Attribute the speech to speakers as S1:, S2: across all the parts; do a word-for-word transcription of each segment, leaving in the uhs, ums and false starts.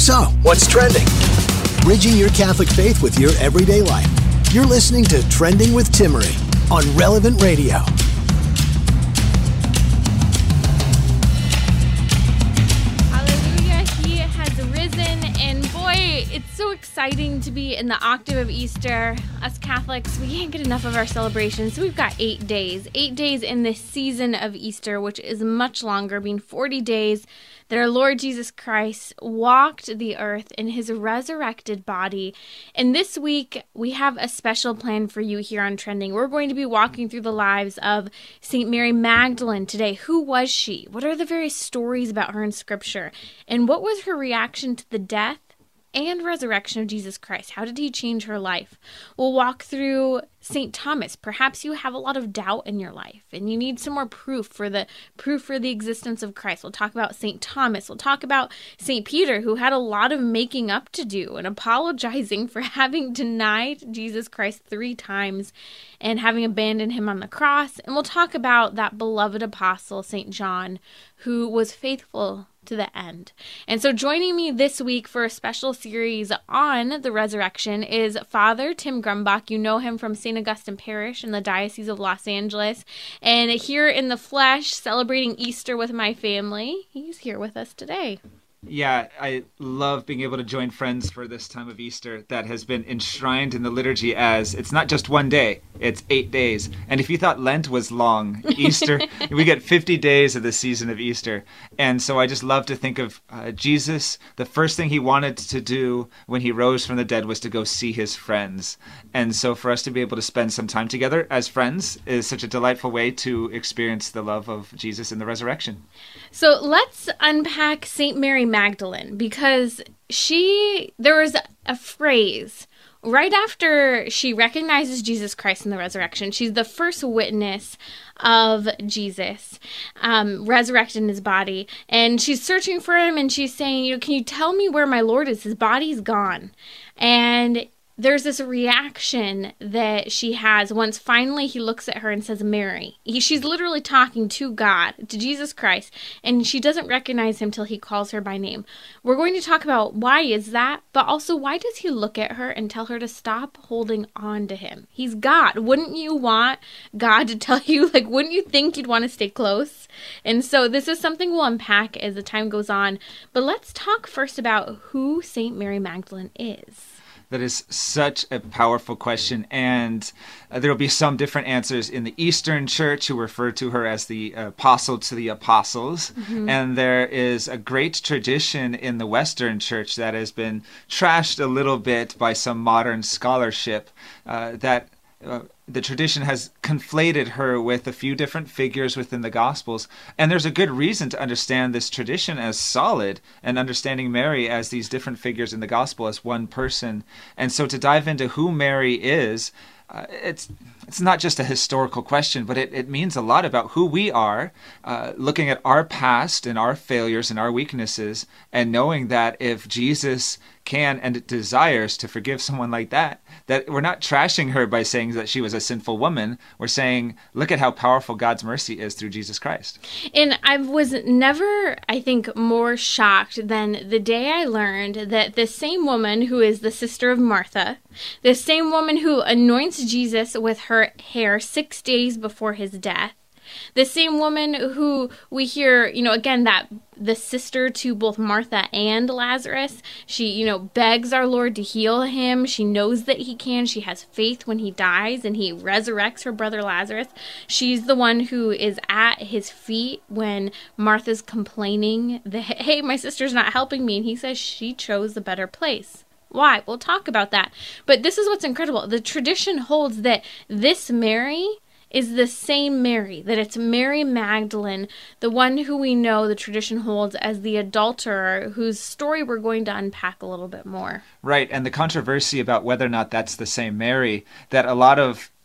S1: So, what's trending? Bridging your Catholic faith with your everyday life. You're listening to Trending with Timmerie on Relevant Radio.
S2: Hallelujah, he has risen, and boy, it's so exciting to be in the octave of Easter. Us Catholics, we can't get enough of our celebrations, so we've got eight days. Eight days in this season of Easter, which is much longer, being forty days that our Lord Jesus Christ walked the earth in his resurrected body. And this week, we have a special plan for you here on Trending. We're going to be walking through the lives of Saint Mary Magdalene today. Who was she? What are the various stories about her in Scripture? And what was her reaction to the death and resurrection of Jesus Christ? How did he change her life? We'll walk through Saint Thomas. Perhaps you have a lot of doubt in your life and you need some more proof for the proof for the existence of Christ. We'll talk about Saint Thomas. We'll talk about Saint Peter, who had a lot of making up to do and apologizing for having denied Jesus Christ three times and having abandoned him on the cross. And we'll talk about that beloved apostle, Saint John, who was faithful to the end. And so joining me this week for a special series on the resurrection is Father Tim Grumbach. You know him from Saint Augustine Parish in the Diocese of Los Angeles. And here in the flesh, celebrating Easter with my family, he's here with us today.
S3: Yeah, I love being able to join friends for this time of Easter that has been enshrined in the liturgy as it's not just one day, it's eight days. And if you thought Lent was long, Easter, we get fifty days of the season of Easter. And so I just love to think of uh, Jesus. The first thing he wanted to do when he rose from the dead was to go see his friends. And so for us to be able to spend some time together as friends is such a delightful way to experience the love of Jesus in the resurrection.
S2: So let's unpack Saint Mary Magdalene, because she, there was a phrase right after she recognizes Jesus Christ in the resurrection. She's the first witness of Jesus um, resurrected in his body, and she's searching for him, and she's saying, you know, can you tell me where my Lord is? His body's gone. And there's this reaction that she has once finally he looks at her and says, Mary. He, she's literally talking to God, to Jesus Christ, and she doesn't recognize him till he calls her by name. We're going to talk about why is that, but also why does he look at her and tell her to stop holding on to him? He's God. Wouldn't you want God to tell you, like, wouldn't you think you'd want to stay close? And so this is something we'll unpack as the time goes on. But let's talk first about who Saint Mary Magdalene is.
S3: That is such a powerful question, and uh, there will be some different answers in the Eastern Church who refer to her as the apostle to the apostles, mm-hmm. and there is a great tradition in the Western Church that has been trashed a little bit by some modern scholarship uh, that uh, the tradition has conflated her with a few different figures within the Gospels. And there's a good reason to understand this tradition as solid and understanding Mary as these different figures in the Gospel as one person. And so to dive into who Mary is, uh, it's it's not just a historical question, but it, it means a lot about who we are, uh, looking at our past and our failures and our weaknesses, and knowing that if Jesus can and desires to forgive someone like that, that we're not trashing her by saying that she was a sinful woman. We're saying, look at how powerful God's mercy is through Jesus Christ.
S2: And I was never, I think, more shocked than the day I learned that this same woman who is the sister of Martha, the same woman who anoints Jesus with her hair six days before his death, the same woman who we hear, you know, again, that the sister to both Martha and Lazarus, she, you know, begs our Lord to heal him. She knows that he can. She has faith when he dies and he resurrects her brother Lazarus. She's the one who is at his feet when Martha's complaining that, hey, my sister's not helping me. And he says she chose the better place. Why? We'll talk about that. But this is what's incredible. The tradition holds that this Mary is the same Mary, that it's Mary Magdalene, the one who we know the tradition holds as the adulterer, whose story we're going to unpack a little bit more.
S3: Right, and the controversy about whether or not that's the same Mary, that a lot of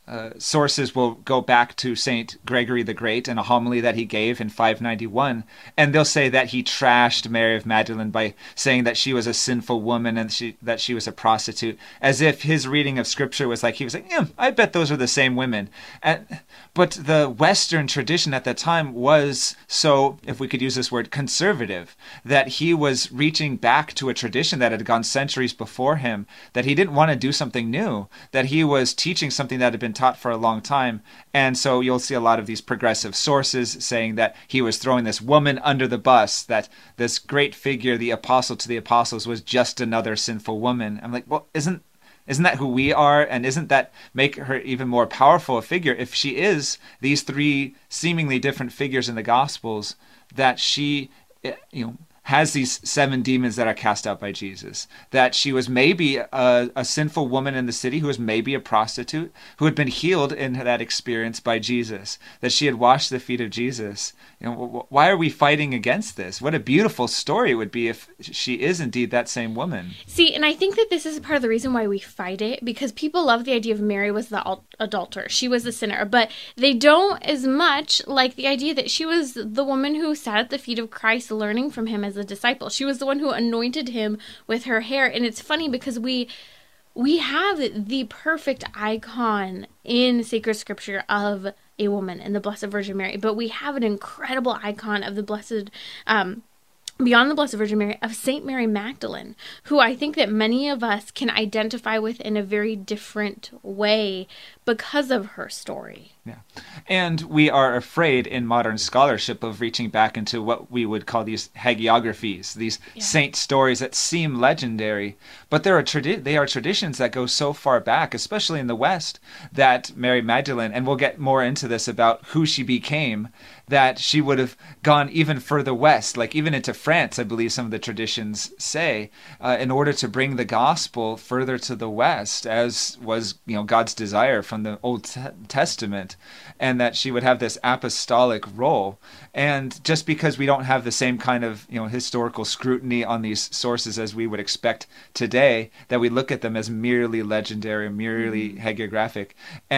S3: uh, sources will go back to Saint Gregory the Great and a homily that he gave in five ninety-one, and they'll say that he trashed Mary of Magdalene by saying that she was a sinful woman and she, that she was a prostitute, as if his reading of Scripture was like, he was like, yeah, I bet those are the same women. And, but the Western tradition at that time was so, if we could use this word, conservative, that he was reaching back to a tradition that had gone centuries before him, that he didn't want to do something new, that he was teaching something that had been taught for a long time. And so you'll see a lot of these progressive sources saying that he was throwing this woman under the bus, that this great figure, the apostle to the apostles, was just another sinful woman. I'm like, well, isn't Isn't that who we are? And isn't that make her even more powerful a figure if she is these three seemingly different figures in the Gospels, that she, you know, has these seven demons that are cast out by Jesus, that she was maybe a, a sinful woman in the city who was maybe a prostitute who had been healed in that experience by Jesus, that she had washed the feet of Jesus. You know, why are we fighting against this? What a beautiful story it would be if she is indeed that same woman.
S2: See, and I think that this is part of the reason why we fight it, because people love the idea of Mary was the adulterer. She was the sinner, but they don't as much like the idea that she was the woman who sat at the feet of Christ learning from him as a disciple. She was the one who anointed him with her hair. And it's funny because we we have the perfect icon in sacred scripture of a woman in the Blessed Virgin Mary, but we have an incredible icon of the Blessed um beyond the Blessed Virgin Mary, of Saint Mary Magdalene, who I think that many of us can identify with in a very different way because of her story.
S3: Yeah. And we are afraid in modern scholarship of reaching back into what we would call these hagiographies, these yeah. saint stories that seem legendary, but there are tradi- they are traditions that go so far back, especially in the West, that Mary Magdalene, and we'll get more into this about who she became, that she would have gone even further west, like even into France, I believe some of the traditions say, uh, in order to bring the gospel further to the West, as was, you know, God's desire from the Old T- Testament, and that she would have this apostolic role. And just because we don't have the same kind of, you know, historical scrutiny on these sources as we would expect today, that we look at them as merely legendary, merely mm-hmm. hagiographic,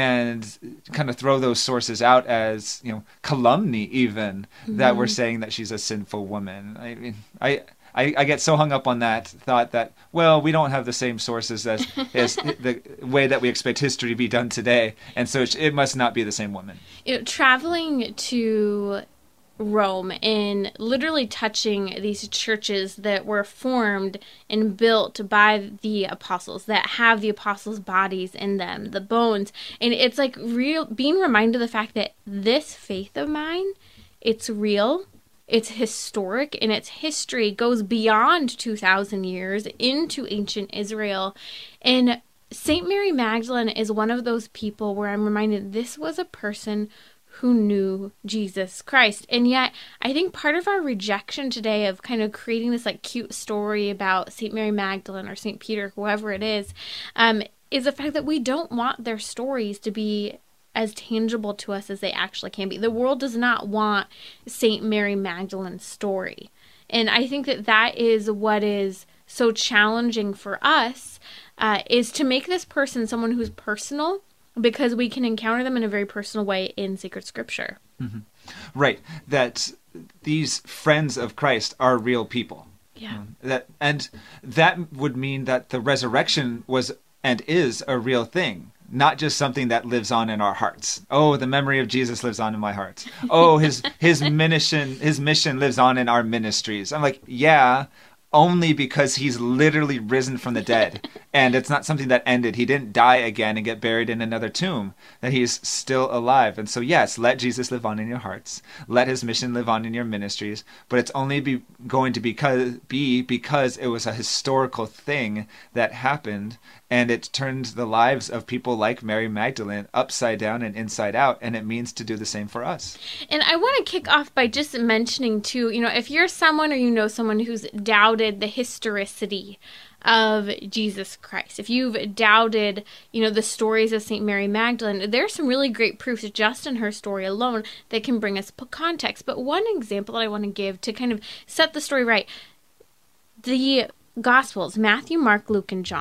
S3: and kind of throw those sources out as, you know, calumny even, mm-hmm. that we're saying that she's a sinful woman. I mean, I... I, I get so hung up on that thought that, well, we don't have the same sources as, as the way that we expect history to be done today, and so it, it must not be the same woman.
S2: You know, traveling to Rome and literally touching these churches that were formed and built by the apostles, that have the apostles' bodies in them, the bones, and it's like real being reminded of the fact that this faith of mine, it's real. It's historic, and its history goes beyond two thousand years into ancient Israel. And Saint Mary Magdalene is one of those people where I'm reminded this was a person who knew Jesus Christ. And yet, I think part of our rejection today of kind of creating this like cute story about Saint Mary Magdalene or Saint Peter, whoever it is, um, is the fact that we don't want their stories to be as tangible to us as they actually can be. The world does not want Saint Mary Magdalene's story. And I think that that is what is so challenging for us, uh, is to make this person someone who's personal, because we can encounter them in a very personal way in sacred scripture.
S3: Mm-hmm. Right. That these friends of Christ are real people.
S2: Yeah.
S3: Um, that, and that would mean that the resurrection was and is a real thing. Not just something that lives on in our hearts. Oh, the memory of Jesus lives on in my heart. Oh, his his mission his mission lives on in our ministries. I'm like, yeah, only because he's literally risen from the dead. And it's not something that ended. He didn't die again and get buried in another tomb. That he's still alive. And so, yes, let Jesus live on in your hearts. Let his mission live on in your ministries. But it's only be going to because, be because it was a historical thing that happened. And it turned the lives of people like Mary Magdalene upside down and inside out. And it means to do the same for us.
S2: And I want to kick off by just mentioning, too, you know, if you're someone or you know someone who's doubted the historicity of Jesus Christ, if you've doubted, you know, the stories of Saint Mary Magdalene, there's some really great proofs just in her story alone that can bring us context. But one example that I want to give to kind of set the story right, the Gospels, Matthew, Mark, Luke, and John,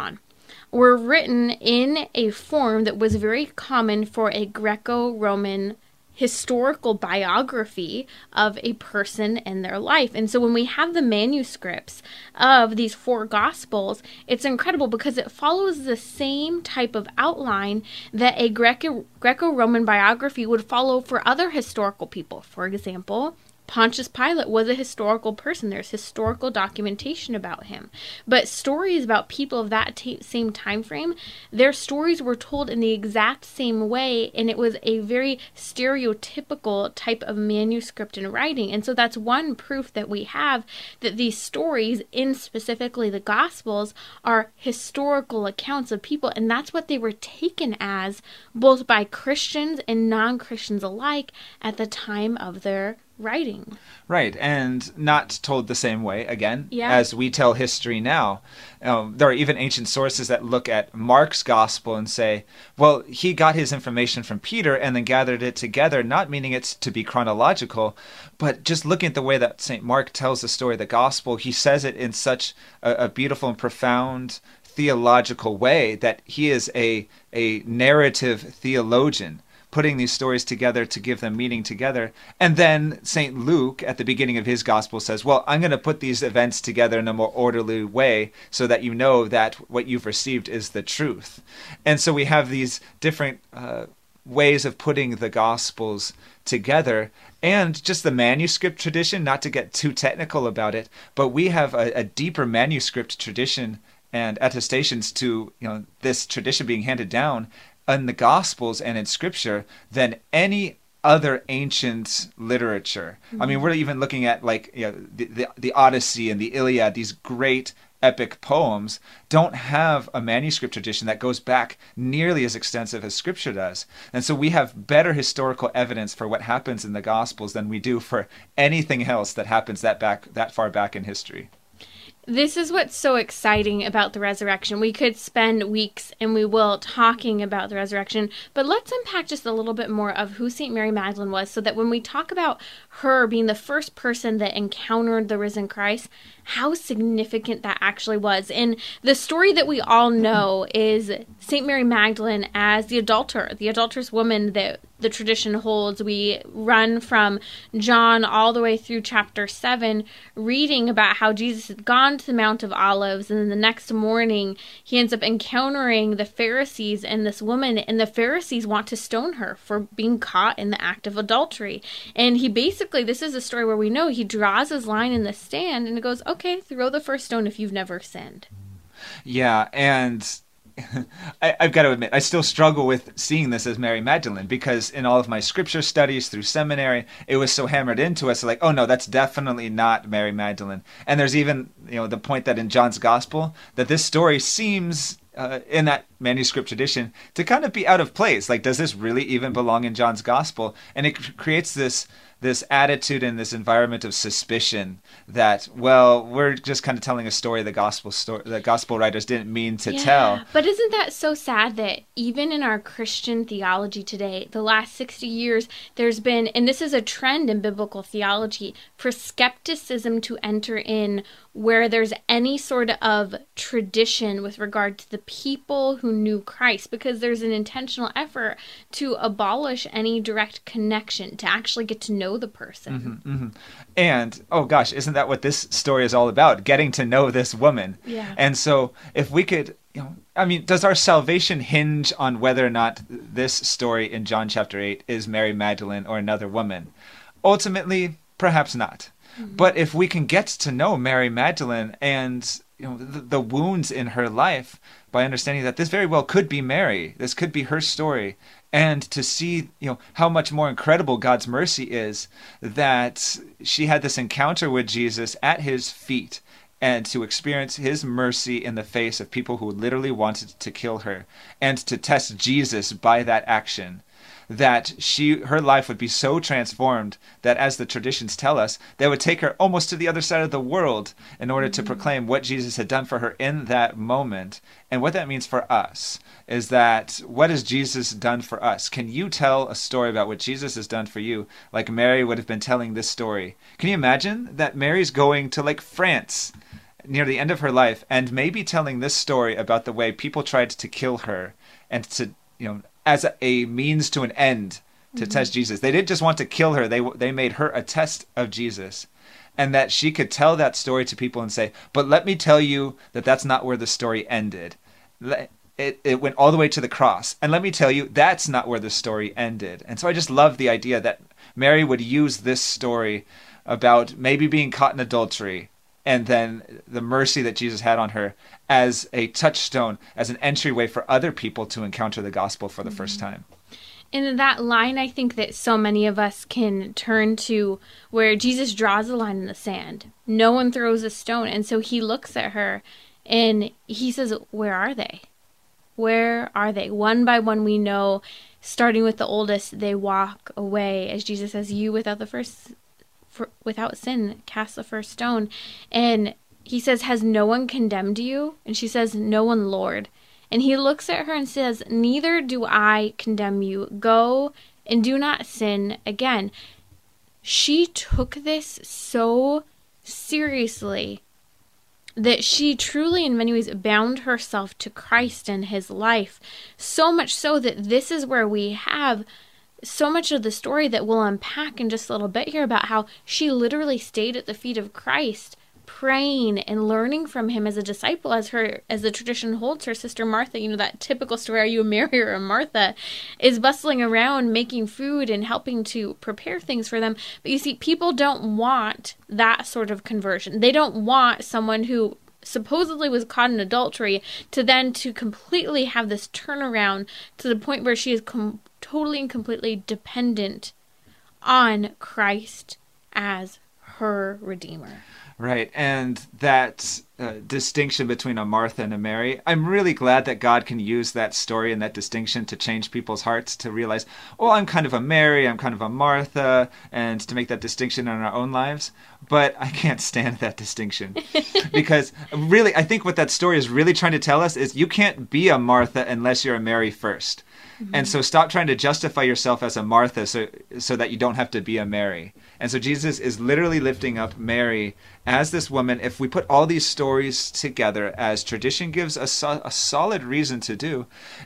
S2: were written in a form that was very common for a Greco-Roman historical biography of a person and their life. And so when we have the manuscripts of these four gospels, it's incredible because it follows the same type of outline that a Greco Greco-Roman biography would follow for other historical people. For example, Pontius Pilate was a historical person. There's historical documentation about him. But stories about people of that t- same time frame, their stories were told in the exact same way, and it was a very stereotypical type of manuscript and writing. And so that's one proof that we have that these stories, in specifically the Gospels, are historical accounts of people, and that's what they were taken as, both by Christians and non-Christians alike, at the time of their writing.
S3: Right, and not told the same way, again,
S2: yeah.
S3: as we tell history now. Um, there are even ancient sources that look at Mark's gospel and say, well, he got his information from Peter and then gathered it together, not meaning it's to be chronological, but just looking at the way that Saint Mark tells the story of the gospel, he says it in such a, a beautiful and profound theological way that he is a, a narrative theologian, putting these stories together to give them meaning together. And then Saint Luke, at the beginning of his gospel, says, well, I'm going to put these events together in a more orderly way so that you know that what you've received is the truth. And so we have these different uh, ways of putting the gospels together, and just the manuscript tradition, not to get too technical about it, but we have a, a deeper manuscript tradition and attestations to, you know, this tradition being handed down in the Gospels and in Scripture than any other ancient literature. Mm-hmm. I mean, we're even looking at, like, you know, the, the the Odyssey and the Iliad, these great epic poems don't have a manuscript tradition that goes back nearly as extensive as Scripture does. And so we have better historical evidence for what happens in the Gospels than we do for anything else that happens that back that far back in history.
S2: This is what's so exciting about the resurrection. We could spend weeks, and we will, talking about the resurrection, but let's unpack just a little bit more of who Saint Mary Magdalene was, so that when we talk about her being the first person that encountered the risen Christ, how significant that actually was. And the story that we all know is Saint Mary Magdalene as the adulterer, the adulterous woman that the tradition holds. We run from John all the way through chapter seven, reading about how Jesus had gone to the Mount of Olives, and then the next morning he ends up encountering the Pharisees and this woman, and the Pharisees want to stone her for being caught in the act of adultery. And he basically, this is a story where we know he draws his line in the sand, and it goes, okay, throw the first stone if you've never sinned.
S3: Yeah, and I, I've got to admit, I still struggle with seeing this as Mary Magdalene, because in all of my scripture studies through seminary, it was so hammered into us, like, oh no, that's definitely not Mary Magdalene. And there's even, you know, the point that in John's gospel, that this story seems, uh, in that manuscript tradition, to kind of be out of place. Like, does this really even belong in John's gospel? And it c- creates this this attitude and this environment of suspicion that, well, we're just kind of telling a story the gospel story the gospel writers didn't mean to
S2: yeah,
S3: tell.
S2: But isn't that so sad that even in our Christian theology today, the last sixty years, there's been, and this is a trend in biblical theology, for skepticism to enter in where there's any sort of tradition with regard to the people who knew Christ, because there's an intentional effort to abolish any direct connection, to actually get to know the person.
S3: Mm-hmm, mm-hmm. And, oh gosh, isn't that what this story is all about? Getting to know this woman.
S2: Yeah.
S3: And so if we could, you know, I mean, does our salvation hinge on whether or not this story in John chapter eight is Mary Magdalene or another woman? Ultimately, perhaps not. Mm-hmm. But if we can get to know Mary Magdalene and, you know, the, the wounds in her life, by understanding that this very well could be Mary, this could be her story, and to see, you know, how much more incredible God's mercy is that she had this encounter with Jesus at his feet, and to experience his mercy in the face of people who literally wanted to kill her, and to test Jesus by that action, that she her life would be so transformed that, as the traditions tell us, they would take her almost to the other side of the world in order mm-hmm. to proclaim what Jesus had done for her in that moment. And what that means for us is that, what has Jesus done for us? Can you tell a story about what Jesus has done for you, like Mary would have been telling this story? Can you imagine that Mary's going to, like, France near the end of her life, and maybe telling this story about the way people tried to kill her and to, you know, as a, a means to an end to mm-hmm. test Jesus. They didn't just want to kill her. They they made her a test of Jesus. And that she could tell that story to people and say, but let me tell you that that's not where the story ended. It, it went all the way to the cross. And let me tell you, that's not where the story ended. And so I just love the idea that Mary would use this story about maybe being caught in adultery and then the mercy that Jesus had on her as a touchstone, as an entryway for other people to encounter the gospel for the mm-hmm. first time.
S2: In that line, I think that so many of us can turn to where Jesus draws a line in the sand. No one throws a stone. And so he looks at her and he says, where are they? Where are they? One by one, we know, starting with the oldest, they walk away. As Jesus says, you without the first, for, without sin, cast the first stone. And he says, has no one condemned you? And she says, no one, Lord. And he looks at her and says, neither do I condemn you. Go and do not sin again. She took this so seriously that she truly, in many ways, bound herself to Christ and his life. So much so that this is where we have so much of the story that we'll unpack in just a little bit here about how she literally stayed at the feet of Christ, praying and learning from him as a disciple, as her, as the tradition holds, her sister Martha, you know, that typical story, are you a Mary or a Martha, is bustling around making food and helping to prepare things for them. But you see, people don't want that sort of conversion. They don't want someone who supposedly was caught in adultery to then to completely have this turnaround to the point where she is com- totally and completely dependent on Christ as her Redeemer.
S3: Right, and that uh, distinction between a Martha and a Mary, I'm really glad that God can use that story and that distinction to change people's hearts, to realize, oh, I'm kind of a Mary, I'm kind of a Martha, and to make that distinction in our own lives. But I can't stand that distinction. Because really, I think what that story is really trying to tell us is you can't be a Martha unless you're a Mary first. Mm-hmm. And so stop trying to justify yourself as a Martha so so that you don't have to be a Mary. And so Jesus is literally lifting up Mary as this woman. If we put all these stories together, as tradition gives a, so, a solid reason to do,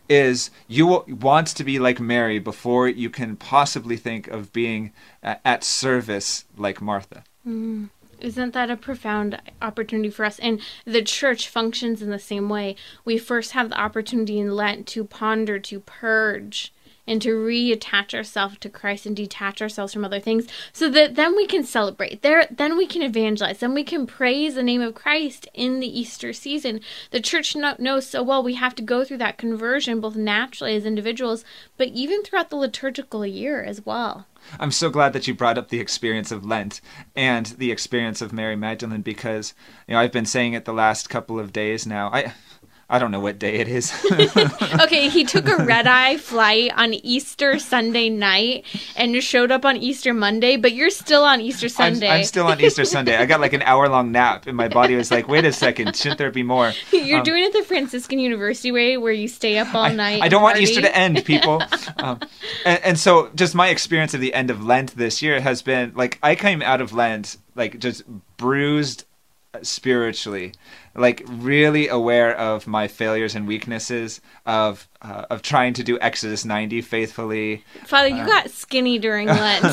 S3: is you want to be like Mary before you can possibly think of being uh, at service like Martha.
S2: Mm. Isn't that a profound opportunity for us? And the church functions in the same way. We first have the opportunity in Lent to ponder, to purge, and to reattach ourselves to Christ and detach ourselves from other things, so that then we can celebrate. There, then we can evangelize. Then we can praise the name of Christ in the Easter season. The church knows so well we have to go through that conversion, both naturally as individuals, but even throughout the liturgical year as well.
S3: I'm so glad that you brought up the experience of Lent and the experience of Mary Magdalene, because, you know, I've been saying it the last couple of days now. I I don't know what day it is.
S2: Okay, he took a red-eye flight on Easter Sunday night and showed up on Easter Monday, but you're still on Easter Sunday.
S3: I'm, I'm still on Easter Sunday. I got like an hour-long nap, and my body was like, wait a second, shouldn't there be more?
S2: You're um, doing it the Franciscan University way, where you stay up all
S3: I,
S2: night.
S3: I don't want
S2: party.
S3: Easter to end, people. um, and, and so just my experience of the end of Lent this year has been, like, I came out of Lent, like, just bruised spiritually, like really aware of my failures and weaknesses, of uh, of trying to do Exodus ninety faithfully.
S2: Father, you uh, got skinny during Lent.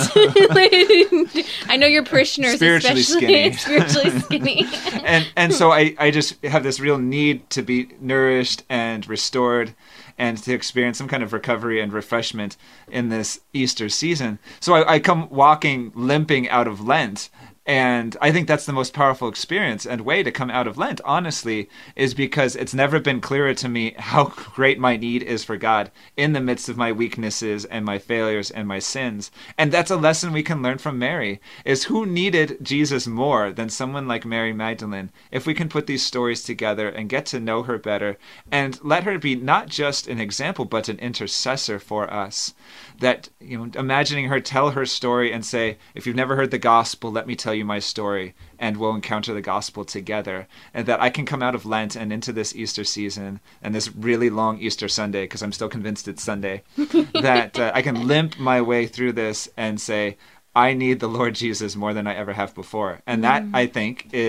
S2: I know your parishioners,
S3: spiritually
S2: especially
S3: skinny.
S2: spiritually skinny.
S3: and and so I, I just have this real need to be nourished and restored, and to experience some kind of recovery and refreshment in this Easter season. So I, I come walking, limping out of Lent. And I think that's the most powerful experience and way to come out of Lent, honestly, is because it's never been clearer to me how great my need is for God in the midst of my weaknesses and my failures and my sins. And that's a lesson we can learn from Mary, is who needed Jesus more than someone like Mary Magdalene? If we can put these stories together and get to know her better and let her be not just an example, but an intercessor for us. That, you know, imagining her tell her story and say, if you've never heard the gospel, let me tell you my story, and we'll encounter the gospel together. And that I can come out of Lent and into this Easter season and this really long Easter Sunday, because I'm still convinced it's Sunday, that uh, I can limp my way through this and say, I need the Lord Jesus more than I ever have before. And that, mm. I think, is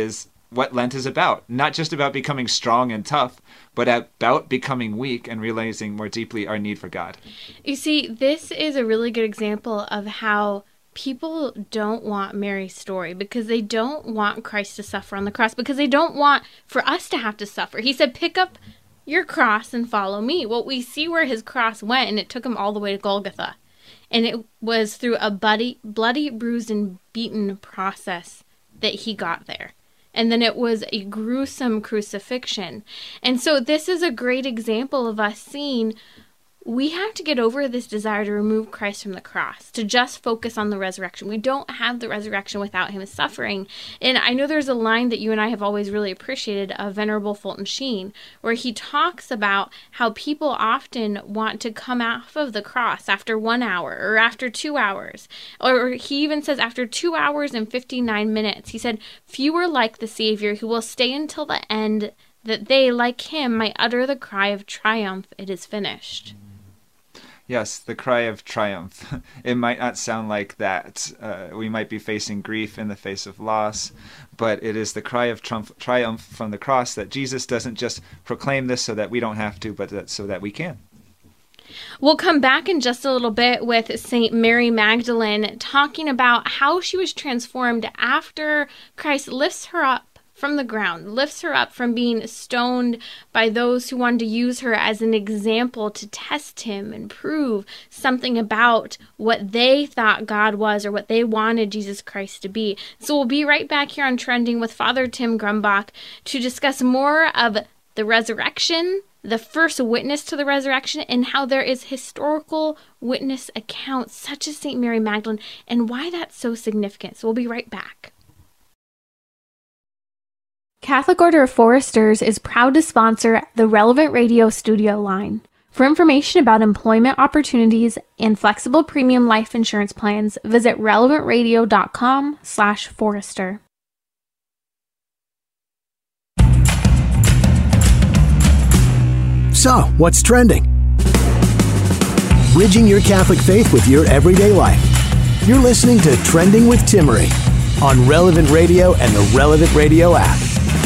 S3: what Lent is about. Not just about becoming strong and tough, but about becoming weak and realizing more deeply our need for God.
S2: You see, this is a really good example of how people don't want Mary's story, because they don't want Christ to suffer on the cross, because they don't want for us to have to suffer. He said, pick up your cross and follow me. Well, we see where his cross went, and it took him all the way to Golgotha. And it was through a bloody, bloody, bruised, and beaten process that he got there. And then it was a gruesome crucifixion. And so this is a great example of us seeing we have to get over this desire to remove Christ from the cross, to just focus on the resurrection. We don't have the resurrection without him suffering. And I know there's a line that you and I have always really appreciated of Venerable Fulton Sheen, where he talks about how people often want to come off of the cross after one hour or after two hours. Or he even says after two hours and fifty-nine minutes. He said, few are like the Savior who will stay until the end, that they, like him, might utter the cry of triumph, it is finished.
S3: Yes, the cry of triumph. It might not sound like that. Uh, we might be facing grief in the face of loss, but it is the cry of triumph, triumph from the cross, that Jesus doesn't just proclaim this so that we don't have to, but that, so that we can.
S2: We'll come back in just a little bit with Saint Mary Magdalene, talking about how she was transformed after Christ lifts her up from the ground, lifts her up from being stoned by those who wanted to use her as an example to test him and prove something about what they thought God was or what they wanted Jesus Christ to be. So we'll be right back here on Trending with Father Tim Grumbach to discuss more of the resurrection, the first witness to the resurrection, and how there is historical witness accounts such as Saint Mary Magdalene and why that's so significant. So we'll be right back. Catholic Order of Foresters is proud to sponsor the Relevant Radio Studio line. For information about employment opportunities and flexible premium life insurance plans, visit relevant radio dot com slash forester.
S1: So, what's trending? Bridging your Catholic faith with your everyday life. You're listening to Trending with Timmery on Relevant Radio and the Relevant Radio app.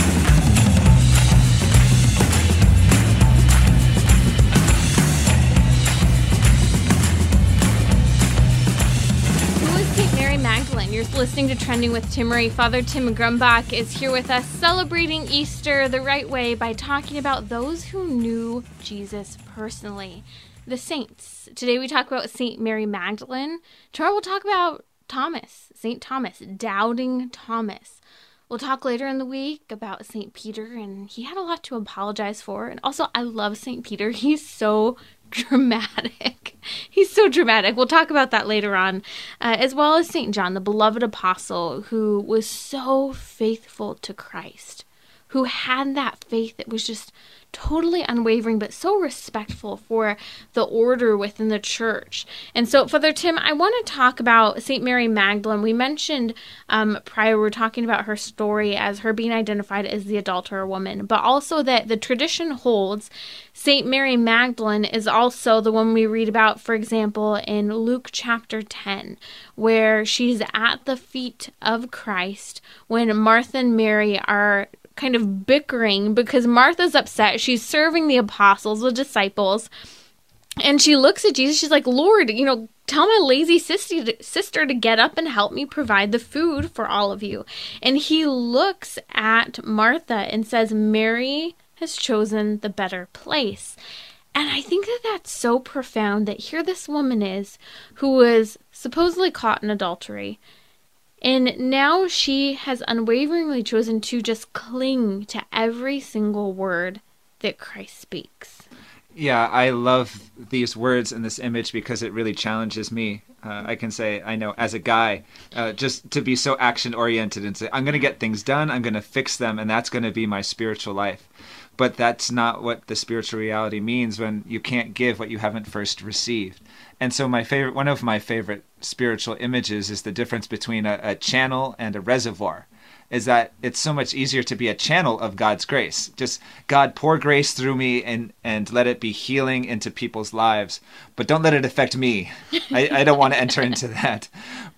S2: You're listening to Trending with Timmery. Father Tim Grumbach is here with us celebrating Easter the right way by talking about those who knew Jesus personally, the saints. Today we talk about Saint Mary Magdalene. Tomorrow we'll talk about Thomas, Saint Thomas, doubting Thomas. We'll talk later in the week about Saint Peter, and he had a lot to apologize for. And also, I love Saint Peter. He's so dramatic. He's so dramatic. We'll talk about that later on, uh, as well as Saint John, the beloved apostle, who was so faithful to Christ, who had that faith that was just totally unwavering, but so respectful for the order within the church. And so, Father Tim, I want to talk about Saint Mary Magdalene. We mentioned um, prior, we were talking about her story as her being identified as the adulterer woman, but also that the tradition holds Saint Mary Magdalene is also the one we read about, for example, in Luke chapter ten, where she's at the feet of Christ when Martha and Mary are kind of bickering because Martha's upset. She's serving the apostles, the disciples, and she looks at Jesus. She's like, Lord, you know, tell my lazy sister sister to get up and help me provide the food for all of you. And he looks at Martha and says, Mary has chosen the better place. And I think that that's so profound that here this woman is who was supposedly caught in adultery. And now she has unwaveringly chosen to just cling to every single word that Christ speaks.
S3: Yeah, I love these words and this image because it really challenges me. Uh, I can say, I know, as a guy, uh, just to be so action-oriented and say, I'm going to get things done, I'm going to fix them, and that's going to be my spiritual life. But that's not what the spiritual reality means when you can't give what you haven't first received. And so my favorite, one of my favorite spiritual images is the difference between a, a channel and a reservoir. Is that it's so much easier to be a channel of God's grace. Just, God, pour grace through me and, and let it be healing into people's lives. But don't let it affect me. I, I don't want to enter into that.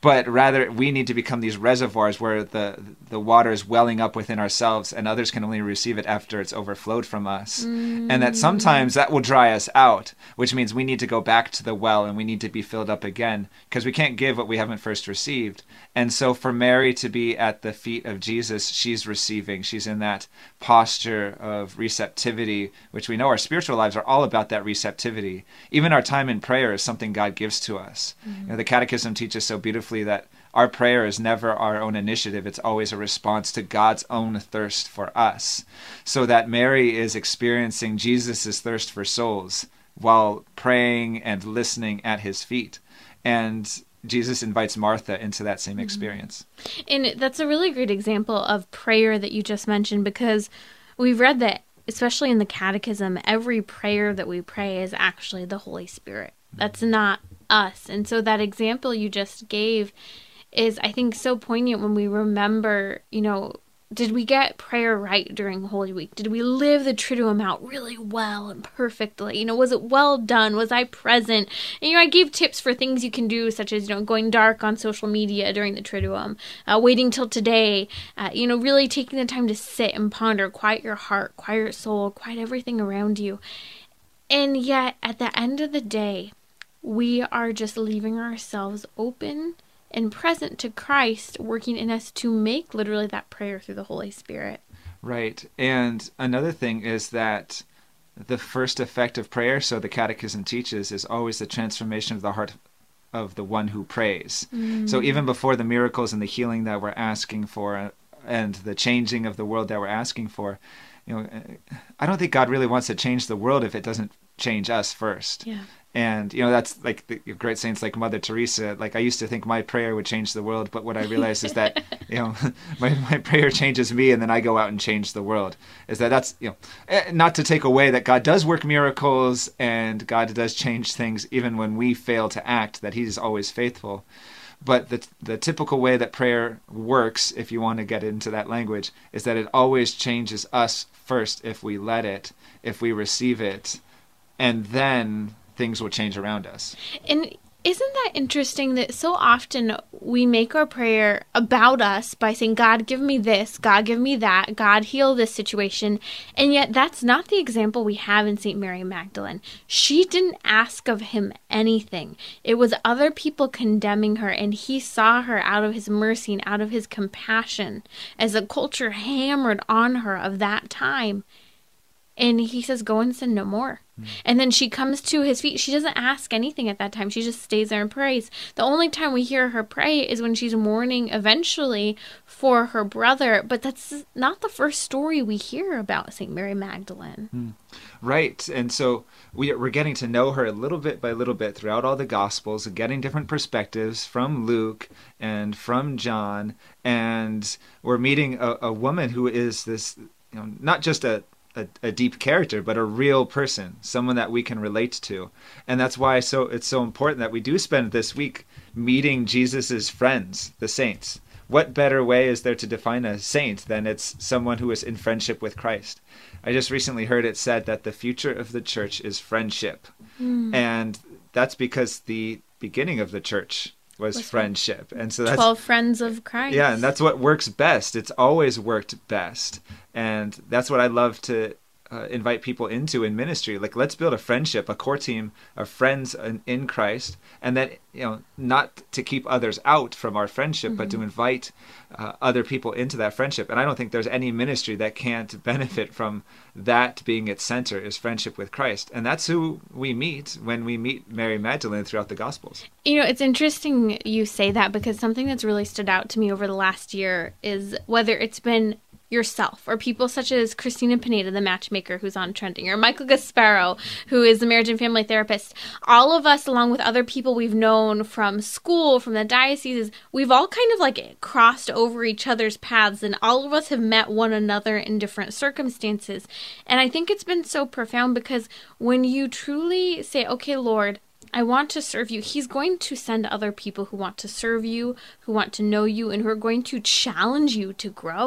S3: but rather we need to become these reservoirs where the the water is welling up within ourselves, and others can only receive it after it's overflowed from us. Mm. And that sometimes that will dry us out, which means we need to go back to the well and we need to be filled up again, because we can't give what we haven't first received. And so for Mary to be at the feet of Jesus, she's receiving. She's in that posture of receptivity, which we know our spiritual lives are all about that receptivity. Even our time in prayer is something God gives to us. Mm. You know, the Catechism teaches so beautifully that our prayer is never our own initiative. It's always a response to God's own thirst for us. So that Mary is experiencing Jesus' thirst for souls while praying and listening at his feet. And Jesus invites Martha into that same experience.
S2: And that's a really great example of prayer that you just mentioned, because we've read that, especially in the Catechism, every prayer that we pray is actually the Holy Spirit. That's not us. And so that example you just gave is, I think, so poignant when we remember, you know, did we get prayer right during Holy Week? Did we live the Triduum out really well and perfectly? You know, was it well done? Was I present? And, you know, I gave tips for things you can do, such as, you know, going dark on social media during the Triduum, uh, waiting till today, uh, you know, really taking the time to sit and ponder, quiet your heart, quiet your soul, quiet everything around you. And yet, at the end of the day, we are just leaving ourselves open and present to Christ working in us to make literally that prayer through the Holy Spirit.
S3: Right. And another thing is that the first effect of prayer, so the Catechism teaches, is always the transformation of the heart of the one who prays. Mm. So even before the miracles and the healing that we're asking for and the changing of the world that we're asking for, you know, I don't think God really wants to change the world if it doesn't change us first.
S2: Yeah.
S3: And, you know, that's like the great saints like Mother Teresa. Like, I used to think my prayer would change the world, but what I realized is that, you know, my, my prayer changes me and then I go out and change the world. Is that that's, you know, not to take away that God does work miracles and God does change things even when we fail to act, that he's always faithful. But the the typical way that prayer works, if you want to get into that language, is that it always changes us first if we let it, if we receive it, and then things will change around us.
S2: And isn't that interesting that so often we make our prayer about us by saying, God, give me this, God, give me that, God, heal this situation. And yet that's not the example we have in Saint Mary Magdalene. She didn't ask of him anything. It was other people condemning her, and he saw her out of his mercy and out of his compassion as the culture hammered on her of that time. And he says, go and sin no more. Mm. And then she comes to his feet. She doesn't ask anything at that time. She just stays there and prays. The only time we hear her pray is when she's mourning eventually for her brother. But that's not the first story we hear about Saint Mary Magdalene.
S3: Mm. Right. And so we, we're getting to know her a little bit by little bit throughout all the Gospels, getting different perspectives from Luke and from John. And we're meeting a, a woman who is this, you know, not just a A, a deep character, but a real person, someone that we can relate to. And that's why so it's so important that we do spend this week meeting Jesus's friends, the saints. What better way is there to define a saint than it's someone who is in friendship with Christ? I just recently heard it said that the future of the church is friendship. Mm. And that's because the beginning of the church was What's friendship. And so that's
S2: twelve friends of Christ.
S3: Yeah, and that's what works best. It's always worked best. And that's what I love to uh, invite people into in ministry. Like, let's build a friendship, a core team of friends in, in Christ, and then, you know, not to keep others out from our friendship, mm-hmm. but to invite uh, other people into that friendship. And I don't think there's any ministry that can't benefit from that being its center, is friendship with Christ. And that's who we meet when we meet Mary Magdalene throughout the Gospels.
S2: You know, it's interesting you say that, because something that's really stood out to me over the last year is whether it's been yourself or people such as Christina Pineda, the matchmaker who's on Trending, or Michael Gasparo, who is the marriage and family therapist. All of us, along with other people we've known from school, from the dioceses, we've all kind of like crossed over each other's paths, and all of us have met one another in different circumstances. And I think it's been so profound, because when you truly say, okay, Lord, I want to serve you, he's going to send other people who want to serve you, who want to know you, and who are going to challenge you to grow.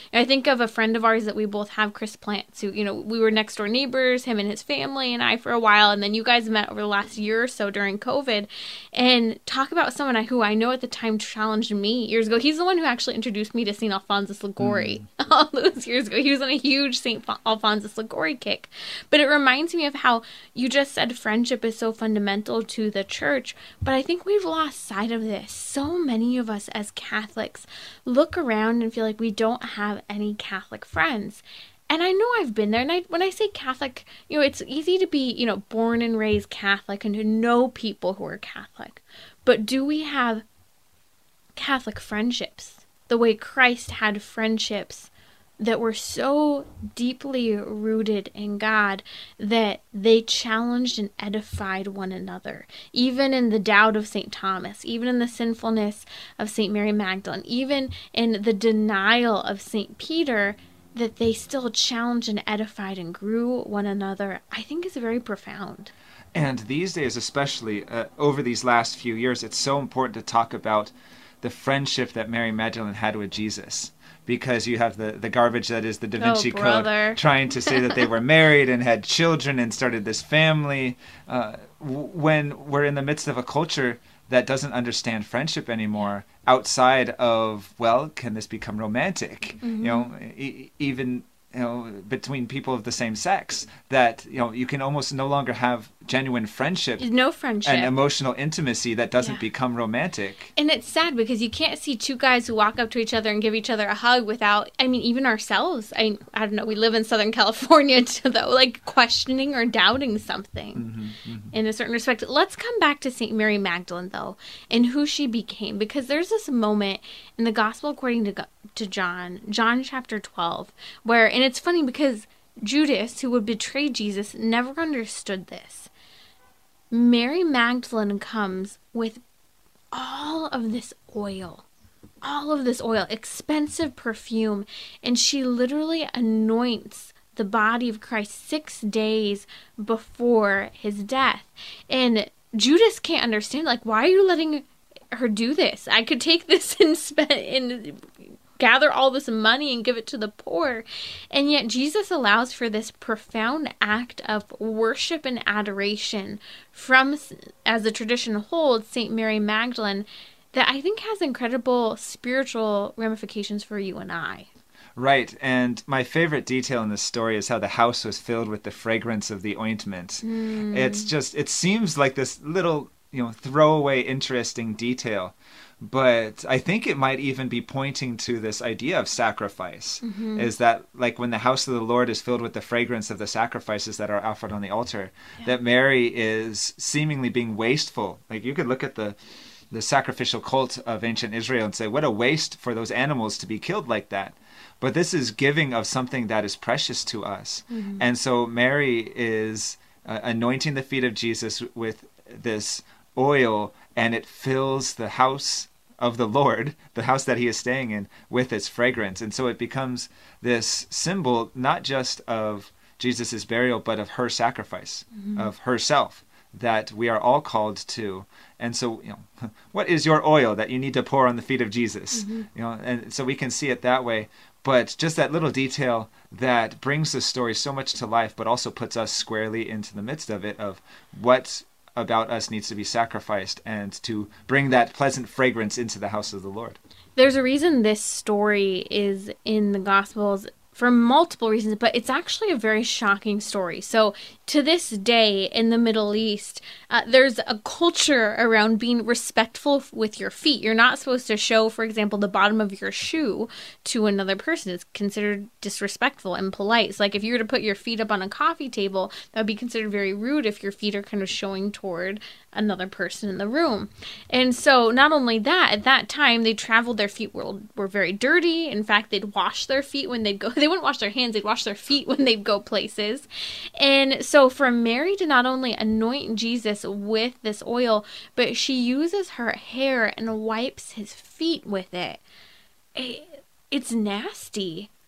S2: And I think of a friend of ours that we both have, Chris Plants, who, you know, we were next door neighbors, him and his family and I for a while. And then you guys met over the last year or so during COVID. And talk about someone who I know at the time challenged me years ago. He's the one who actually introduced me to Saint Alphonsus Liguori mm. all those years ago. He was on a huge Saint Alphonsus Liguori kick. But it reminds me of how you just said friendship is so fundamental to the church. But I think we've lost sight of this. So many of us as Catholics look around and feel like we don't have any Catholic friends. And I know I've been there. And I, when I say Catholic, you know, it's easy to be, you know, born and raised Catholic and to know people who are Catholic. But do we have Catholic friendships the way Christ had friendships that were so deeply rooted in God that they challenged and edified one another, even in the doubt of Saint Thomas, even in the sinfulness of Saint Mary Magdalene, even in the denial of Saint Peter, that they still challenged and edified and grew one another, I think is very profound.
S3: And these days, especially uh, over these last few years, it's so important to talk about the friendship that Mary Magdalene had with Jesus. Because you have the, the garbage that is the Da Vinci
S2: oh,
S3: Code trying to say that they were married and had children and started this family. Uh, w- when we're in the midst of a culture that doesn't understand friendship anymore, outside of, well, can this become romantic? Mm-hmm. You know, e- even you know between people of the same sex, that you know you can almost no longer have genuine friendship,
S2: no friendship,
S3: and emotional intimacy that doesn't
S2: yeah.
S3: become romantic.
S2: And it's sad because you can't see two guys who walk up to each other and give each other a hug without, I mean, even ourselves. I I don't know. We live in Southern California, though, like questioning or doubting something mm-hmm, mm-hmm. in a certain respect. Let's come back to Saint Mary Magdalene, though, and who she became, because there's this moment in the Gospel according to to John, John chapter twelve, where, and it's funny because Judas, who would betray Jesus, never understood this. Mary Magdalene comes with all of this oil, all of this oil, expensive perfume, and she literally anoints the body of Christ six days before his death. And Judas can't understand, like, why are you letting her do this? I could take this and spend and gather all this money and give it to the poor. And yet Jesus allows for this profound act of worship and adoration from, as the tradition holds, Saint Mary Magdalene, that I think has incredible spiritual ramifications for you and I.
S3: Right, and my favorite detail in this story is how the house was filled with the fragrance of the ointment. Mm. It's just, it seems like this little, you know, throwaway, interesting detail. But I think it might even be pointing to this idea of sacrifice, mm-hmm. is that like when the house of the Lord is filled with the fragrance of the sacrifices that are offered on the altar, yeah. that Mary is seemingly being wasteful. Like you could look at the the sacrificial cult of ancient Israel and say, what a waste for those animals to be killed like that. But this is giving of something that is precious to us. Mm-hmm. And so Mary is uh, anointing the feet of Jesus with this oil, and it fills the house of the Lord, the house that he is staying in, with its fragrance. And so it becomes this symbol not just of Jesus's burial, but of her sacrifice, mm-hmm. of herself, that we are all called to. And so, you know, what is your oil that you need to pour on the feet of Jesus? Mm-hmm. You know, and so we can see it that way. But just that little detail that brings the story so much to life, but also puts us squarely into the midst of it, of what about us needs to be sacrificed and to bring that pleasant fragrance into the house of the Lord.
S2: There's a reason this story is in the Gospels for multiple reasons, but it's actually a very shocking story. So to this day in the Middle East, uh, there's a culture around being respectful with your feet. You're not supposed to show, for example, the bottom of your shoe to another person. It's considered disrespectful and polite. So like if you were to put your feet up on a coffee table, that would be considered very rude if your feet are kind of showing toward another person in the room. And so not only that, at that time, they traveled, their feet were, were very dirty. In fact, they'd wash their feet when they'd go, they wouldn't wash their hands, they'd wash their feet when they'd go places. And so for Mary to not only anoint Jesus with this oil, but she uses her hair and wipes his feet with it. it it's nasty.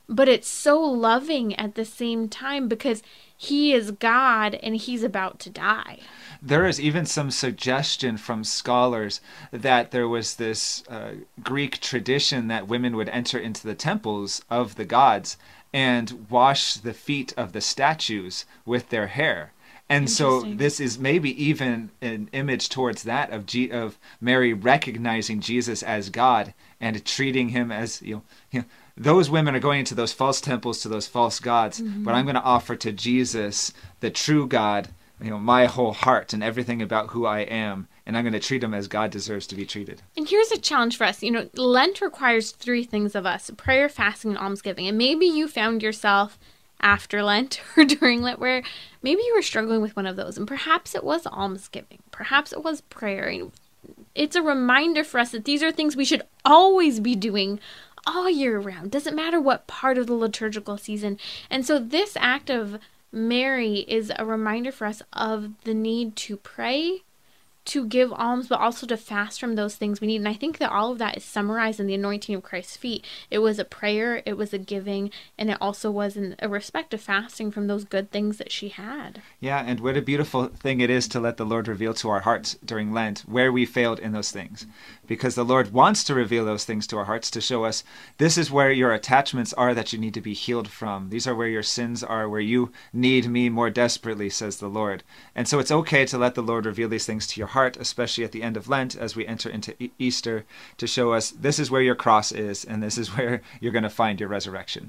S2: but it's so loving at the same time because he is God and he's about to die.
S3: There is even some suggestion from scholars that there was this uh, Greek tradition that women would enter into the temples of the gods and wash the feet of the statues with their hair. And so this is maybe even an image towards that of G- of Mary recognizing Jesus as God and treating him as, you know, you know those women are going into those false temples to those false gods, mm-hmm. but I'm going to offer to Jesus, the true God, you know, my whole heart and everything about who I am, and I'm going to treat him as God deserves to be treated.
S2: And here's a challenge for us. You know, Lent requires three things of us: prayer, fasting, and almsgiving. And maybe you found yourself after Lent or during Lent where maybe you were struggling with one of those, and perhaps it was almsgiving, perhaps it was prayer. It's a reminder for us that these are things we should always be doing all year round. Doesn't matter what part of the liturgical season. And so this act of Mary is a reminder for us of the need to pray, to give alms, but also to fast from those things we need. And I think that all of that is summarized in the anointing of Christ's feet. It was a prayer, it was a giving, and it also was in a respect of fasting from those good things that she had.
S3: Yeah, and what a beautiful thing it is to let the Lord reveal to our hearts during Lent where we failed in those things. Because the Lord wants to reveal those things to our hearts to show us this is where your attachments are that you need to be healed from. These are where your sins are, where you need me more desperately, says the Lord. And so it's okay to let the Lord reveal these things to your heart, especially at the end of Lent as we enter into e- Easter, to show us this is where your cross is and this is where you're going to find your resurrection.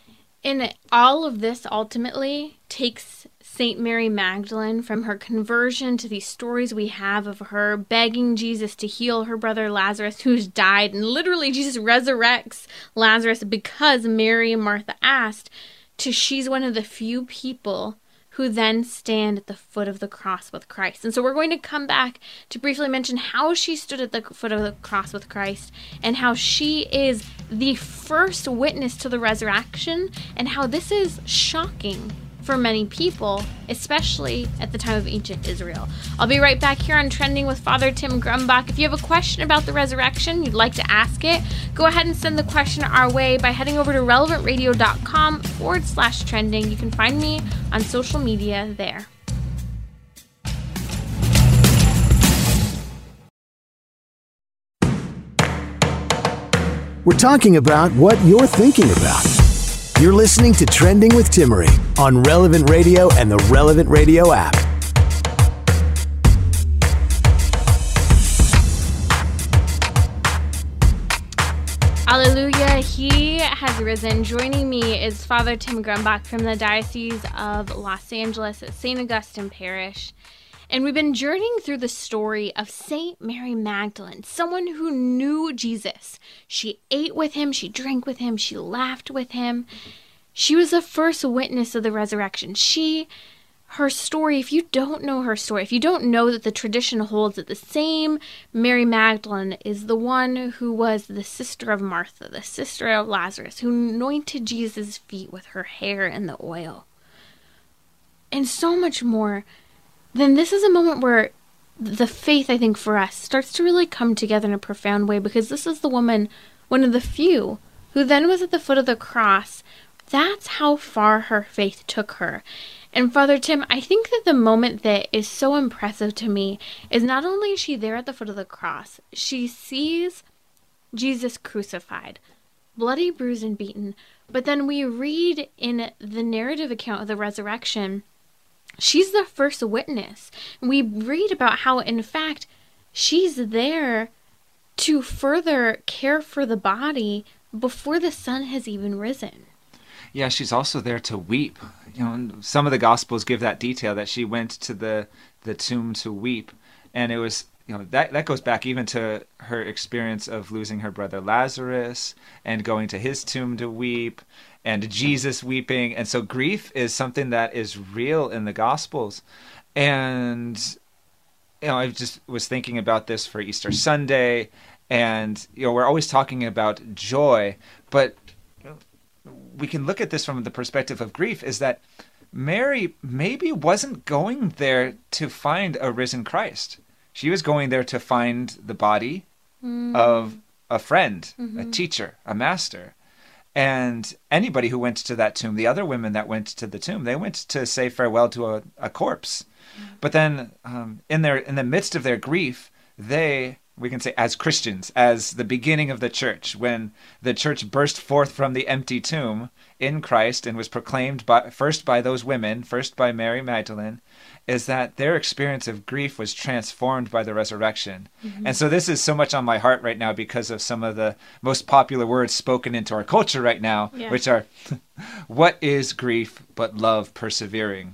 S2: And all of this ultimately takes Saint Mary Magdalene from her conversion to these stories we have of her begging Jesus to heal her brother Lazarus, who's died. And literally Jesus resurrects Lazarus because Mary and Martha asked, to she's one of the few people who then stand at the foot of the cross with Christ. And so we're going to come back to briefly mention how she stood at the foot of the cross with Christ and how she is the first witness to the resurrection and how this is shocking for many people, especially at the time of ancient Israel. I'll be right back here on Trending with Father Tim Grumbach. If you have a question about the resurrection, you'd like to ask it, go ahead and send the question our way by heading over to relevantradio.com forward slash trending. You can find me on social media there.
S1: We're talking about what you're thinking about. You're listening to Trending with Timmery on Relevant Radio and the Relevant Radio app.
S2: Hallelujah, he has risen. Joining me is Father Tim Grumbach from the Diocese of Los Angeles at Saint Augustine Parish. And we've been journeying through the story of Saint Mary Magdalene, someone who knew Jesus. She ate with him, she drank with him, she laughed with him. She was the first witness of the resurrection. She, her story, if you don't know her story, if you don't know that the tradition holds that the same Mary Magdalene is the one who was the sister of Martha, the sister of Lazarus, who anointed Jesus' feet with her hair and the oil, and so much more, then this is a moment where the faith, I think, for us starts to really come together in a profound way, because this is the woman, one of the few, who then was at the foot of the cross. That's how far her faith took her. And Father Tim, I think that the moment that is so impressive to me is not only is she there at the foot of the cross, she sees Jesus crucified, bloody, bruised, and beaten. But then we read in the narrative account of the resurrection, she's the first witness. We read about how, in fact, she's there to further care for the body before the sun has even risen.
S3: Yeah, she's also there to weep. You know, some of the Gospels give that detail that she went to the, the tomb to weep. And it was, you know, that, that goes back even to her experience of losing her brother Lazarus and going to his tomb to weep and Jesus weeping. And so grief is something that is real in the Gospels. And, you know, I just was thinking about this for Easter Sunday. And, you know, we're always talking about joy, but we can look at this from the perspective of grief, is that Mary maybe wasn't going there to find a risen Christ. She was going there to find the body mm. of a friend, mm-hmm. a teacher, a master. And anybody who went to that tomb, the other women that went to the tomb, they went to say farewell to a, a corpse. But then um, in their in the midst of their grief, they, we can say as Christians, as the beginning of the church, when the church burst forth from the empty tomb in Christ and was proclaimed by, first by those women, first by Mary Magdalene, is that their experience of grief was transformed by the resurrection. Mm-hmm. And so this is so much on my heart right now because of some of the most popular words spoken into our culture right now, yeah. which are, what is grief but love persevering?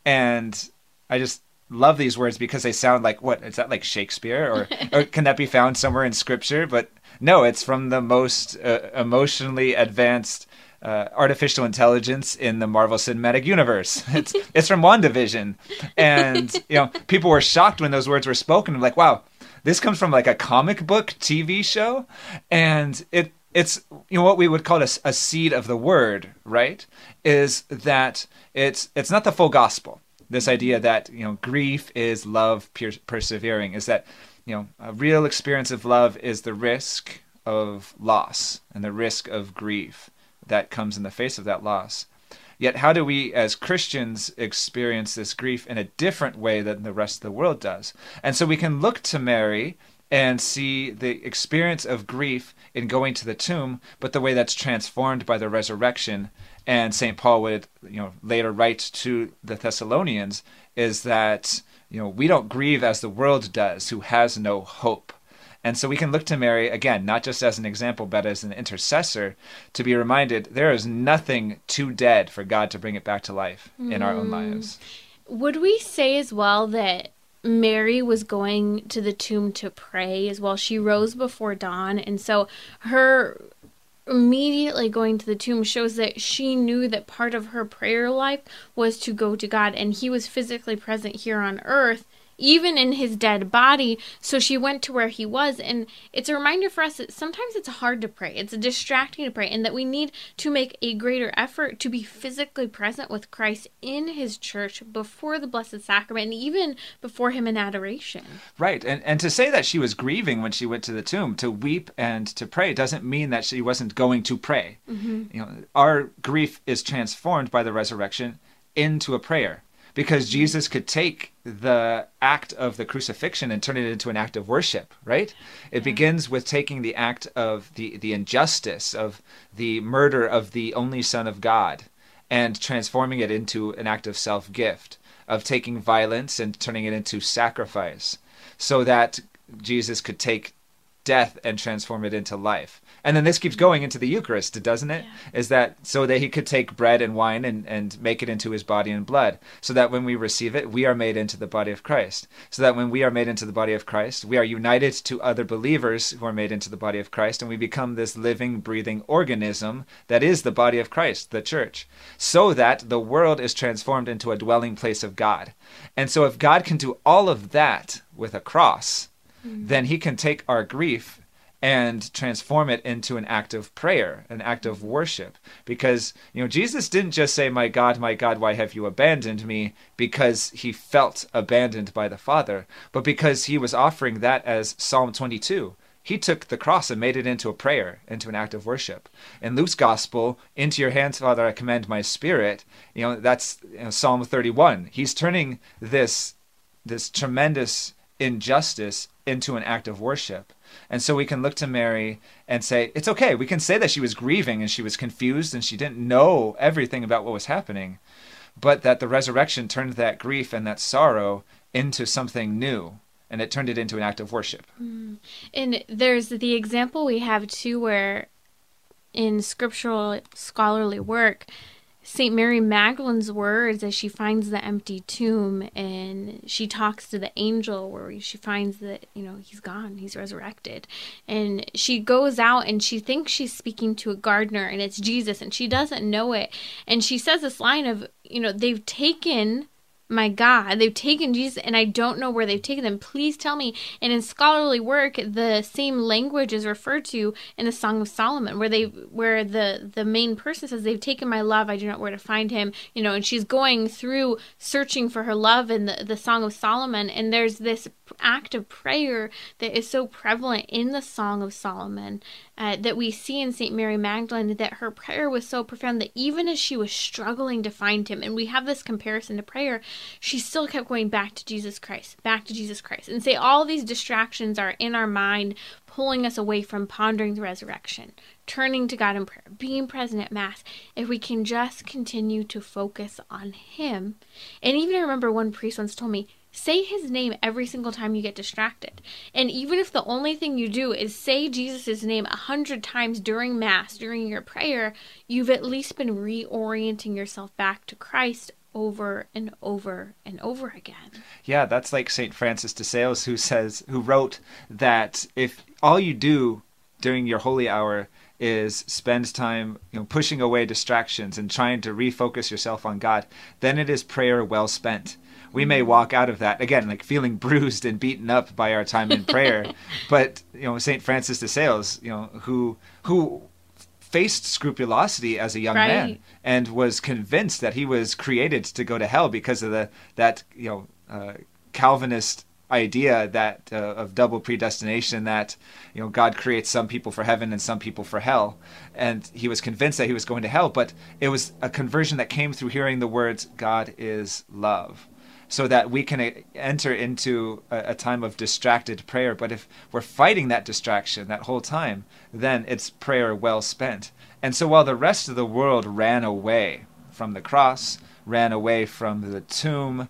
S3: And I just love these words because they sound like, what, is that like Shakespeare? Or, or can that be found somewhere in Scripture? But no, it's from the most uh, emotionally advanced Uh, artificial intelligence in the Marvel Cinematic Universe. It's it's from WandaVision. And, you know, people were shocked when those words were spoken. Like, wow, this comes from like a comic book T V show. And it it's, you know, what we would call a, a seed of the word, right? Is that it's it's not the full gospel. This idea that, you know, grief is love per- persevering, is that, you know, a real experience of love is the risk of loss and the risk of grief that comes in the face of that loss. Yet how do we as Christians experience this grief in a different way than the rest of the world does? And so we can look to Mary and see the experience of grief in going to the tomb, but the way that's transformed by the resurrection. And Saint Paul would, you know, later write to the Thessalonians is that, you know, we don't grieve as the world does, who has no hope. And so we can look to Mary, again, not just as an example, but as an intercessor, to be reminded there is nothing too dead for God to bring it back to life mm. in our own lives.
S2: Would we say as well that Mary was going to the tomb to pray as well? She rose before dawn, and so her immediately going to the tomb shows that she knew that part of her prayer life was to go to God, and he was physically present here on earth, even in his dead body. So she went to where he was. And it's a reminder for us that sometimes it's hard to pray. It's distracting to pray, and that we need to make a greater effort to be physically present with Christ in his church before the Blessed Sacrament, and even before him in adoration.
S3: Right. And and to say that she was grieving when she went to the tomb, to weep and to pray, doesn't mean that she wasn't going to pray. Mm-hmm. You know, our grief is transformed by the resurrection into a prayer. Because Jesus could take the act of the crucifixion and turn it into an act of worship, right? It yeah. begins with taking the act of the, the injustice of the murder of the only Son of God and transforming it into an act of self-gift, of taking violence and turning it into sacrifice, so that Jesus could take death and transform it into life. And then this keeps going into the Eucharist, doesn't it? Yeah. Is that so that he could take bread and wine and, and make it into his body and blood, so that when we receive it, we are made into the body of Christ. So that when we are made into the body of Christ, we are united to other believers who are made into the body of Christ, and we become this living, breathing organism that is the body of Christ, the church, so that the world is transformed into a dwelling place of God. And so if God can do all of that with a cross, mm-hmm. then he can take our grief and transform it into an act of prayer, an act of worship. Because, you know, Jesus didn't just say, "My God, my God, why have you abandoned me?" because he felt abandoned by the Father, but because he was offering that as Psalm twenty-two. He took the cross and made it into a prayer, into an act of worship. In Luke's gospel, "Into your hands, Father, I commend my spirit," you know, that's you know, Psalm thirty-one. He's turning this, this tremendous injustice into an act of worship. And so we can look to Mary and say, it's okay. We can say that she was grieving and she was confused and she didn't know everything about what was happening, but that the resurrection turned that grief and that sorrow into something new, and it turned it into an act of worship.
S2: Mm. And there's the example we have too, where in scriptural scholarly work, Saint Mary Magdalene's words as she finds the empty tomb and she talks to the angel, where she finds that, you know, he's gone, he's resurrected. And she goes out and she thinks she's speaking to a gardener, and it's Jesus, and she doesn't know it. And she says this line of, you know, they've taken my God, they've taken Jesus and I don't know where they've taken them. Please tell me. And in scholarly work, the same language is referred to in the Song of Solomon, where they, where the, the main person says, they've taken my love, I do not know where to find him, you know, and she's going through searching for her love in the, the Song of Solomon. And there's this act of prayer that is so prevalent in the Song of Solomon uh, that we see in Saint Mary Magdalene, that her prayer was so profound that even as she was struggling to find him, and we have this comparison to prayer, she still kept going back to Jesus Christ, back to Jesus Christ. And say all these distractions are in our mind, pulling us away from pondering the resurrection, turning to God in prayer, being present at Mass. If we can just continue to focus on him. And even I remember one priest once told me, say his name every single time you get distracted. And even if the only thing you do is say Jesus' name a hundred times during Mass, during your prayer, you've at least been reorienting yourself back to Christ over and over and over again.
S3: Yeah, that's like Saint Francis de Sales, who says, who wrote that if all you do during your holy hour is spend time, you know, pushing away distractions and trying to refocus yourself on God, then it is prayer well spent. We may walk out of that, again, like feeling bruised and beaten up by our time in prayer. But, you know, Saint Francis de Sales, you know, who who faced scrupulosity as a young
S2: Right.
S3: man and was convinced that he was created to go to hell because of the that, you know, uh, Calvinist idea that uh, of double predestination, that, you know, God creates some people for heaven and some people for hell, and he was convinced that he was going to hell. But it was a conversion that came through hearing the words, God is love, so that we can enter into a, a time of distracted prayer. But if we're fighting that distraction that whole time, then it's prayer well spent. And so while the rest of the world ran away from the cross, ran away from the tomb,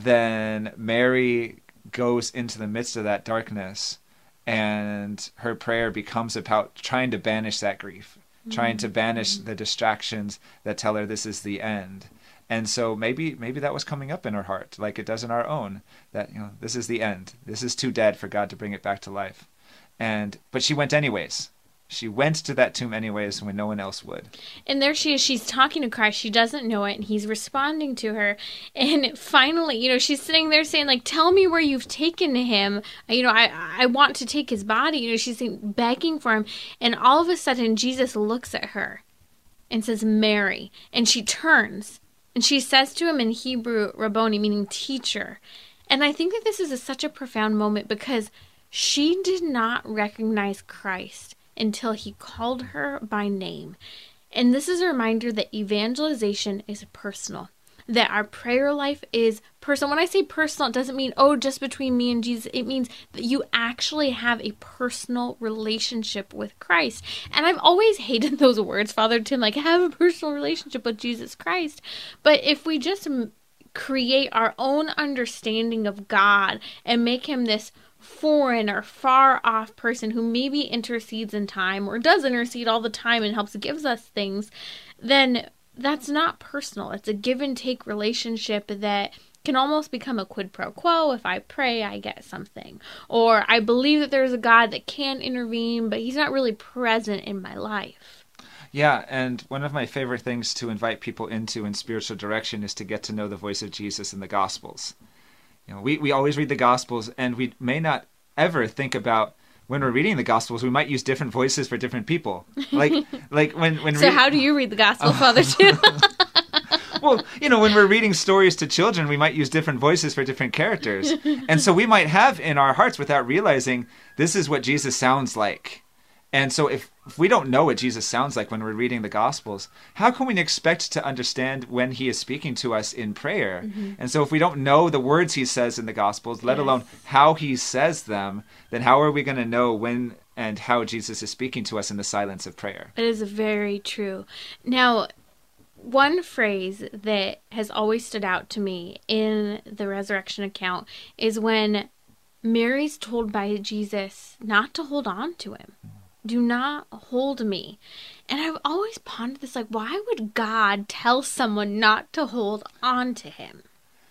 S3: then Mary goes into the midst of that darkness, and her prayer becomes about trying to banish that grief, mm-hmm. trying to banish the distractions that tell her this is the end. And so maybe maybe that was coming up in her heart, like it does in our own, that, you know, this is the end. This is too dead for God to bring it back to life. And but she went anyways. She went to that tomb anyways when no one else would.
S2: And there she is. She's talking to Christ. She doesn't know it, and he's responding to her. And finally, you know, she's sitting there saying, like, tell me where you've taken him. You know, I I want to take his body. You know, she's begging for him. And all of a sudden, Jesus looks at her and says, Mary. And she turns. And she says to him in Hebrew, Rabboni, meaning teacher. And I think that this is a, such a profound moment, because she did not recognize Christ until he called her by name. And this is a reminder that evangelization is personal, that our prayer life is personal. When I say personal, it doesn't mean, oh, just between me and Jesus. It means that you actually have a personal relationship with Christ. And I've always hated those words, Father Tim, like, have a personal relationship with Jesus Christ. But if we just create our own understanding of God and make him this foreign or far off person who maybe intercedes in time or does intercede all the time and helps gives us things, then that's not personal. It's a give and take relationship that can almost become a quid pro quo. If I pray, I get something. Or I believe that there's a God that can intervene, but he's not really present in my life.
S3: Yeah, and one of my favorite things to invite people into in spiritual direction is to get to know the voice of Jesus in the Gospels. You know, we, we always read the Gospels, and we may not ever think about, when we're reading the Gospels, we might use different voices for different people. Like, like when when.
S2: So
S3: read-
S2: how do you read the Gospel, Father Tim?
S3: Well, you know, when we're reading stories to children, we might use different voices for different characters, and so we might have in our hearts, without realizing, this is what Jesus sounds like. And so if, if we don't know what Jesus sounds like when we're reading the Gospels, how can we expect to understand when he is speaking to us in prayer? Mm-hmm. And so if we don't know the words he says in the Gospels, let yes. alone how he says them, then how are we going to know when and how Jesus is speaking to us in the silence of prayer?
S2: It is very true. Now, one phrase that has always stood out to me in the resurrection account is when Mary's told by Jesus not to hold on to him. Do not hold me. And I've always pondered this, like, why would God tell someone not to hold on to him?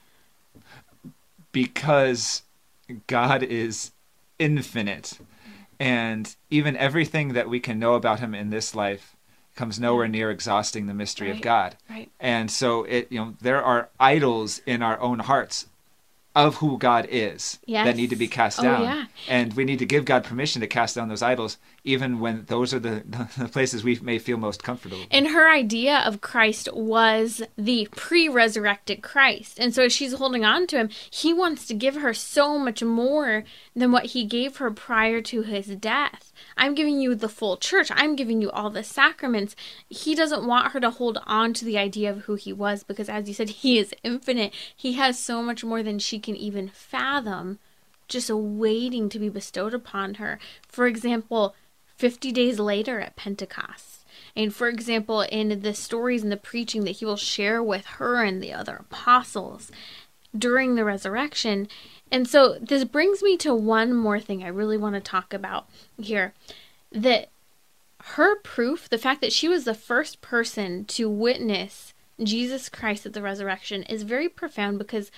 S3: Because God is infinite. And even everything that we can know about him in this life comes nowhere near exhausting the mystery
S2: Right.
S3: of God.
S2: Right.
S3: And so it, you know, there are idols in our own hearts of who God is
S2: Yes.
S3: that need to be cast
S2: Oh,
S3: down.
S2: yeah.
S3: And we need to give God permission to cast down those idols, even when those are the, the places we may feel most comfortable.
S2: And her idea of Christ was the pre-resurrected Christ. And so as she's holding on to him, he wants to give her so much more than what he gave her prior to his death. I'm giving you the full church. I'm giving you all the sacraments. He doesn't want her to hold on to the idea of who he was because, as you said, he is infinite. He has so much more than she can even fathom, just waiting to be bestowed upon her. For example, fifty days later at Pentecost. And for example, in the stories and the preaching that he will share with her and the other apostles during the resurrection. And so this brings me to one more thing I really want to talk about here. That her proof, the fact that she was the first person to witness Jesus Christ at the resurrection, is very profound because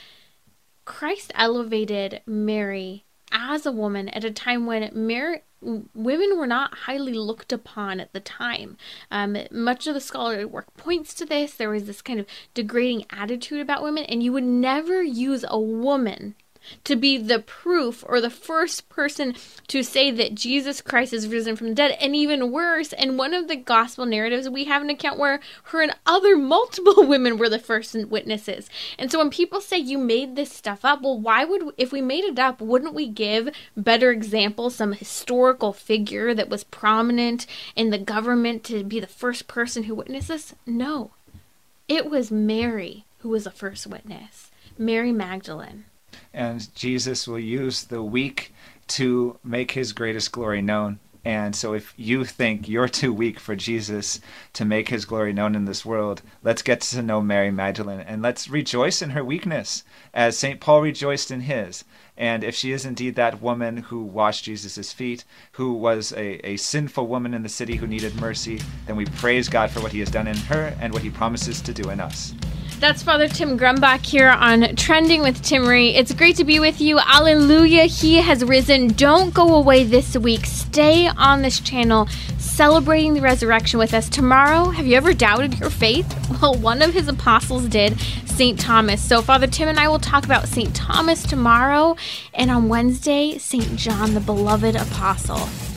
S2: Christ elevated Mary as a woman at a time when Mary, women were not highly looked upon at the time. Um, much of the scholarly work points to this. There was this kind of degrading attitude about women, and you would never use a woman to be the proof or the first person to say that Jesus Christ is risen from the dead. And even worse, in one of the gospel narratives, we have an account where her and other multiple women were the first witnesses. And so when people say you made this stuff up, well, why would, if we made it up, wouldn't we give better examples, some historical figure that was prominent in the government to be the first person who witnessed this? No. It was Mary who was the first witness. Mary Magdalene.
S3: And Jesus will use the weak to make his greatest glory known. And so if you think you're too weak for Jesus to make his glory known in this world, let's get to know Mary Magdalene and let's rejoice in her weakness as Saint Paul rejoiced in his. And if she is indeed that woman who washed Jesus' feet, who was a, a sinful woman in the city who needed mercy, then we praise God for what he has done in her and what he promises to do in us.
S2: That's Father Tim Grumbach here on Trending with Timmerie. It's great to be with you. Alleluia, he has risen. Don't go away this week. Stay on this channel celebrating the resurrection with us. Tomorrow, have you ever doubted your faith? Well, one of his apostles did, Saint Thomas. So Father Tim and I will talk about Saint Thomas tomorrow, and on Wednesday, Saint John, the beloved apostle.